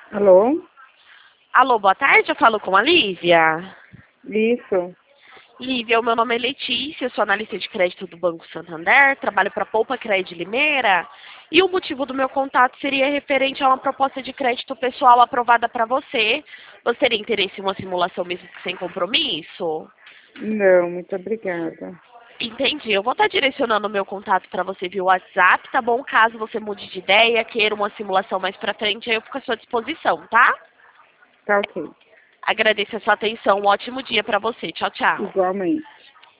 Alô? Alô, boa tarde, eu falo com a Lívia. Isso. Lívia, o meu nome é Letícia, eu sou analista de crédito do Banco Santander, trabalho para a Poupa Crédito Limeira. E o motivo do meu contato seria referente a uma proposta de crédito pessoal aprovada para você. Você teria interesse em uma simulação mesmo que sem compromisso? Não, muito obrigada. Entendi, eu vou estar direcionando o meu contato para você via WhatsApp, tá bom? Caso você mude de ideia, queira uma simulação mais para frente, aí eu fico à sua disposição, tá? Tá ok. Agradeço a sua atenção, um ótimo dia para você. Tchau, tchau. Igualmente.